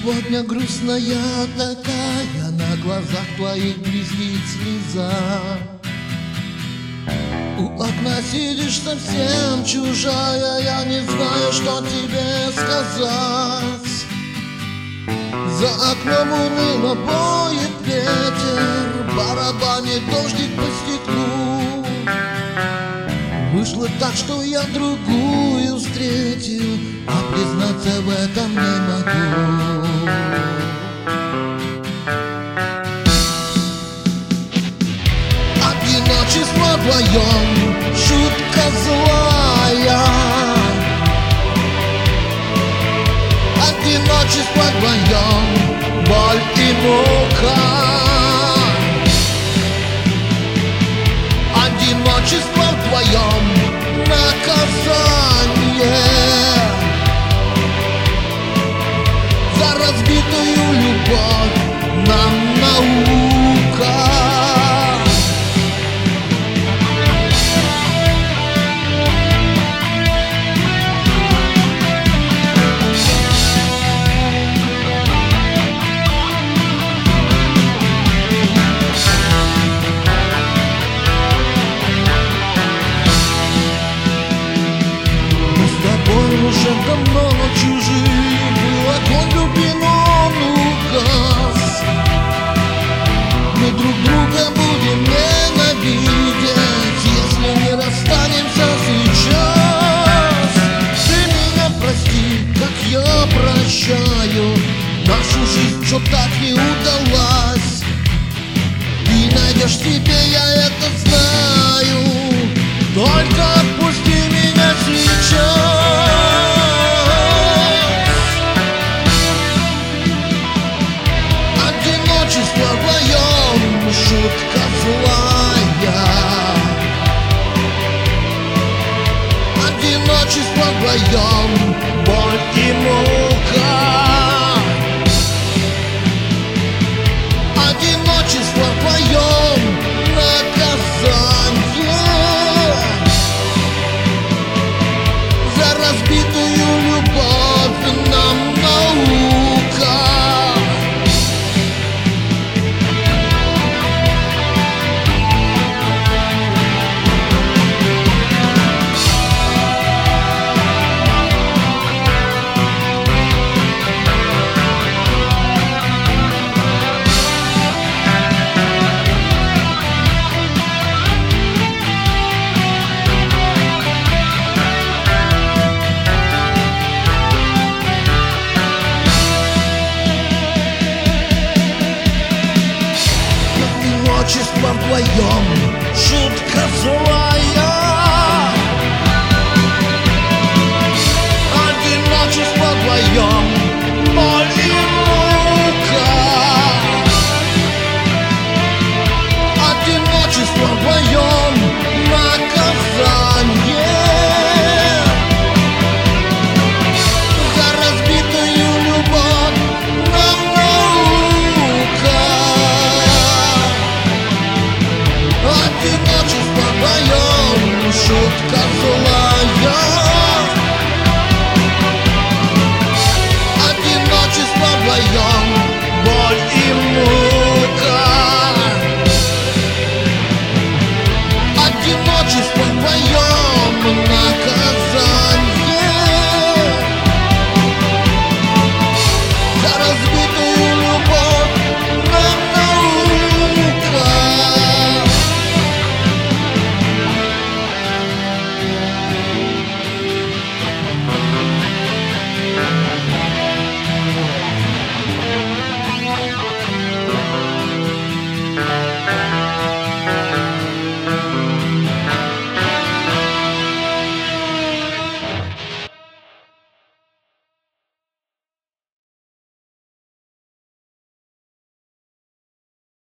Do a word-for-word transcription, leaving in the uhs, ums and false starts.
Сегодня грустная такая, на глазах твоих блестит слеза. У окна сидишь совсем чужая, я не знаю, что тебе сказать. За окном уныло воет ветер, барабанит дождик по стеклу. Вышло так, что я другую встретил, а признаться в этом не могу. Одиночество вдвоем, шутка злая. Одиночество вдвоем, боль и мука. Одиночество вдвоем, наказание за разбитую любовь нам наука. Уже давно чужие, был огонь любви, но он угас. Мы друг друга будем ненавидеть, если не расстанемся сейчас. Ты меня прости, как я прощаю, нашу жизнь что так не удалась. Ты найдешь себе, я это знаю, только отпусти меня сейчас. Одиночество вдвоем, шутка злая. Одиночество вдвоем, боль и мука. Одиночество вдвоем, наказание за разбитую любовь нам наука. Одиночество вдвоем,